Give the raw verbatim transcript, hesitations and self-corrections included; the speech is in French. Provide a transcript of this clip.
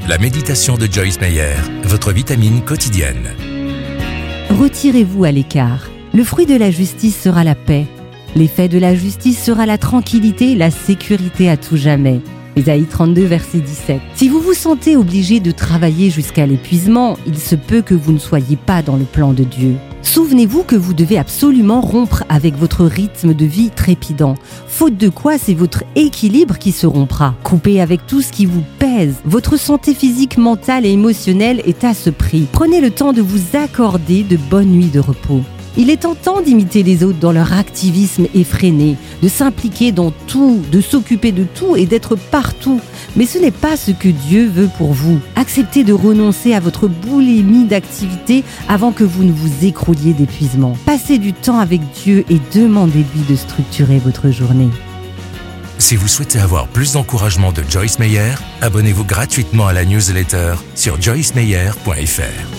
La méditation de Joyce Meyer, votre vitamine quotidienne. Retirez-vous à l'écart. Le fruit de la justice sera la paix. L'effet de la justice sera la tranquillité et la sécurité à tout jamais. Ésaïe trente-deux, verset dix-sept. Si vous vous sentez obligé de travailler jusqu'à l'épuisement, il se peut que vous ne soyez pas dans le plan de Dieu. Souvenez-vous que vous devez absolument rompre avec votre rythme de vie trépidant. Faute de quoi, c'est votre équilibre qui se rompra. Coupez avec tout ce qui vous pèse. Votre santé physique, mentale et émotionnelle est à ce prix. Prenez le temps de vous accorder de bonnes nuits de repos. Il est tentant d'imiter les autres dans leur activisme effréné, de s'impliquer dans tout, de s'occuper de tout et d'être partout. Mais ce n'est pas ce que Dieu veut pour vous. Acceptez de renoncer à votre boulimie d'activité avant que vous ne vous écrouliez d'épuisement. Passez du temps avec Dieu et demandez-lui de structurer votre journée. Si vous souhaitez avoir plus d'encouragement de Joyce Meyer, abonnez-vous gratuitement à la newsletter sur joyce meyer point f r.